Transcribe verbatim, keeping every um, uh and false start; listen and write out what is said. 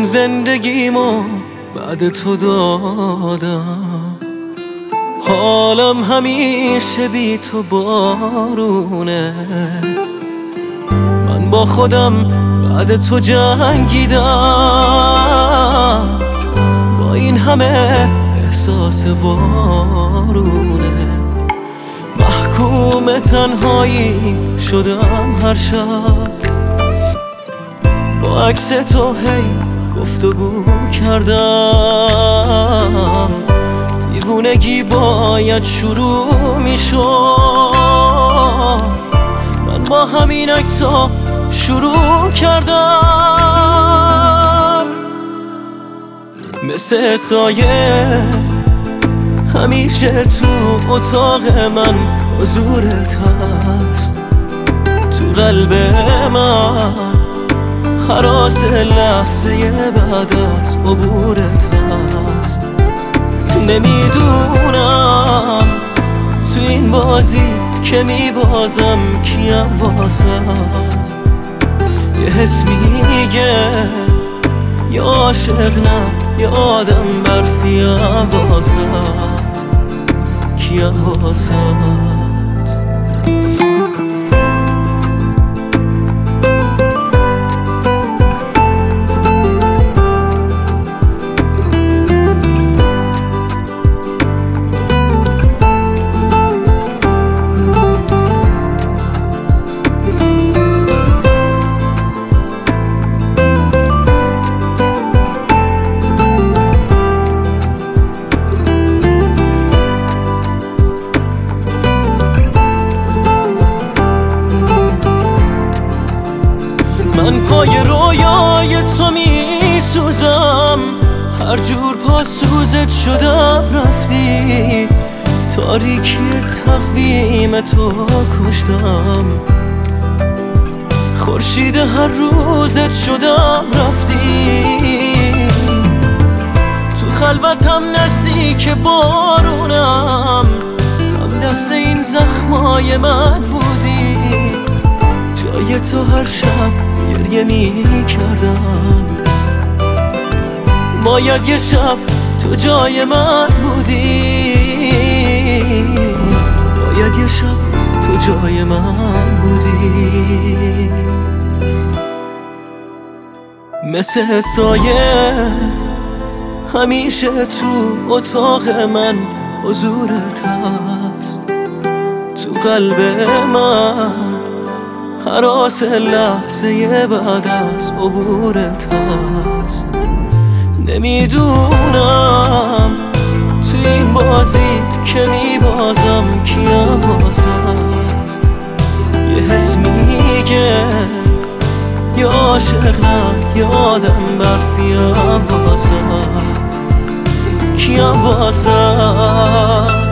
زندگیمو بعد تو دادم، حالم همیشه بی تو بارونه. من با خودم بعد تو جنگیدم، با این همه احساس وارونه. محکوم تنهایی شدم هر شب، با عکس تو هی گفتگو کردم. دیوونگی باید شروع میشد، من با همین عکس‌ها شروع کردم. مثل سایه همیشه تو اتاق من حضورت هست، تو قلب من هراس لحظه بعد از عبورت هست. نمیدونم تو این بازی که میبازم کیم واسد. یه حس میگه یا عاشق نه یا آدم برفیم واسد، کیم واسد. من پای رویای تو می سوزم، هر جور پا سوزت شدم رفتی. تاریکی تقویم تو کشتم، خورشید هر روزت شدم رفتی. تو خلوتم نزدیک بارونم، هم دست این زخمای من بودی. جای تو هر شب گریه می کردم، باید یه شب تو جای من بودی. باید یه شب تو جای من بودی. مثل سایه همیشه تو اتاق من حضورت هست، تو قلب من هراس لحظه بعد از عبورت هست. نمیدونم تو این بازی که میبازم کیم واسد. یه حس میگه یا عاشق نه یا آدم برفیم واسد، کیم واسد.